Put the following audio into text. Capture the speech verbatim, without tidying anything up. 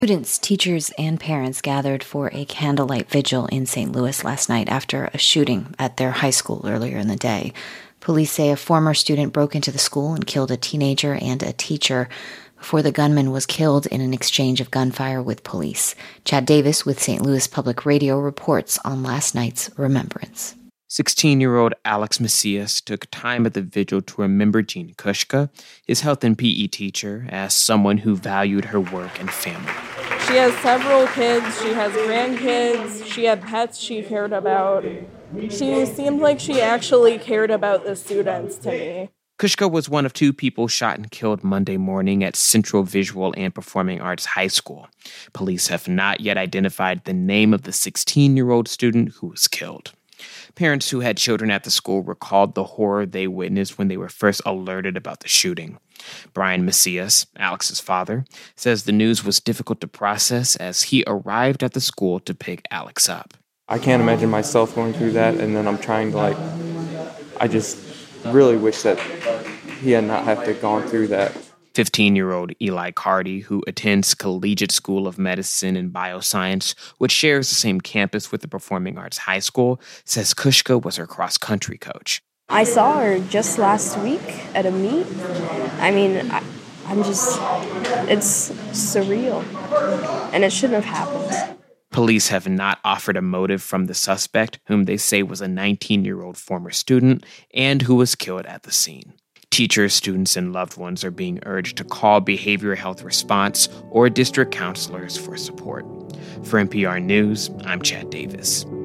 Students, teachers, and parents gathered for a candlelight vigil in Saint Louis last night after a shooting at their high school earlier in the day. Police say a former student broke into the school and killed a teenager and a teacher before the gunman was killed in an exchange of gunfire with police. Chad Davis with Saint Louis Public Radio reports on last night's remembrance. sixteen-year-old Alex Macias took time at the vigil to remember Jean Kushka, his health and P E teacher, as someone who valued her work and family. She has several kids. She has grandkids. She had pets she cared about. She seemed like she actually cared about the students to me. Kushka was one of two people shot and killed Monday morning at Central Visual and Performing Arts High School. Police have not yet identified the name of the sixteen-year-old student who was killed. Parents who had children at the school recalled the horror they witnessed when they were first alerted about the shooting. Brian Macias, Alex's father, says the news was difficult to process as he arrived at the school to pick Alex up. I can't imagine myself going through that, and then I'm trying to, like, I just really wish that he had not have to gone through that. fifteen-year-old Eli Carty, who attends Collegiate School of Medicine and Bioscience, which shares the same campus with the Performing Arts High School, says Kushka was her cross-country coach. I saw her just last week at a meet. I mean, I, I'm just, it's surreal, and it shouldn't have happened. Police have not offered a motive from the suspect, whom they say was a nineteen-year-old former student and who was killed at the scene. Teachers, students, and loved ones are being urged to call Behavioral Health Response or district counselors for support. For N P R News, I'm Chad Davis.